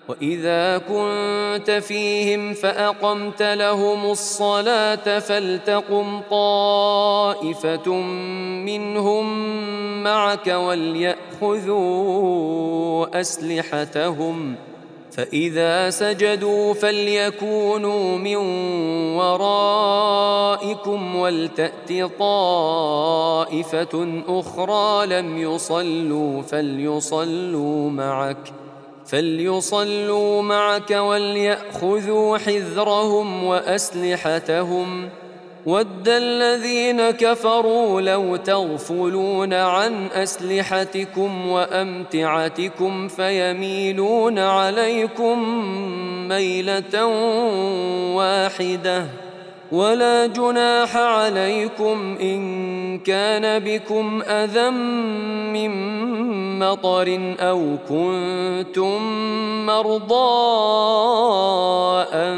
وإذا كنت فيهم فأقمت لهم الصلاة فلتقم طائفة منهم معك وليأخذوا أسلحتهم فإذا سجدوا فليكونوا من ورائكم ولتأت طائفة أخرى لم يصلوا فليصلوا معك وليأخذوا حذرهم وأسلحتهم ود الذين كفروا لو تغفلون عن أسلحتكم وأمتعتكم فيميلون عليكم ميلة واحدة ولا جناح عليكم إن كان بكم أذى من مطر أو كنتم مرضى أن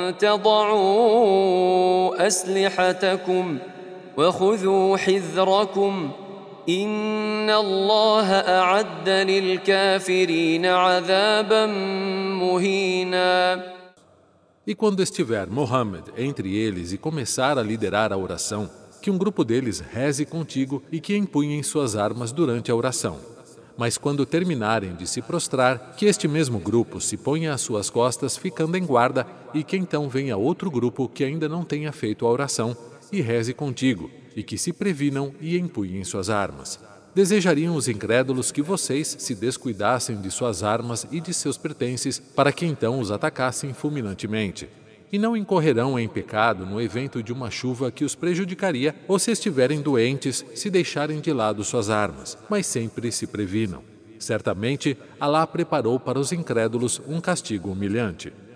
تضعوا أسلحتكم وخذوا حذركم إن الله أعد للكافرين عذابا مهينا. E quando estiver Mohammed entre eles e começar a liderar a oração, que um grupo deles reze contigo e que empunhem suas armas durante a oração. Mas quando terminarem de se prostrar, que este mesmo grupo se ponha às suas costas ficando em guarda e que então venha outro grupo que ainda não tenha feito a oração e reze contigo e que se previnam e empunhem suas armas. Desejariam os incrédulos que vocês se descuidassem de suas armas e de seus pertences para que então os atacassem fulminantemente. E não incorrerão em pecado no evento de uma chuva que os prejudicaria ou se estiverem doentes, se deixarem de lado suas armas, mas sempre se previnam. Certamente, Alá preparou para os incrédulos um castigo humilhante.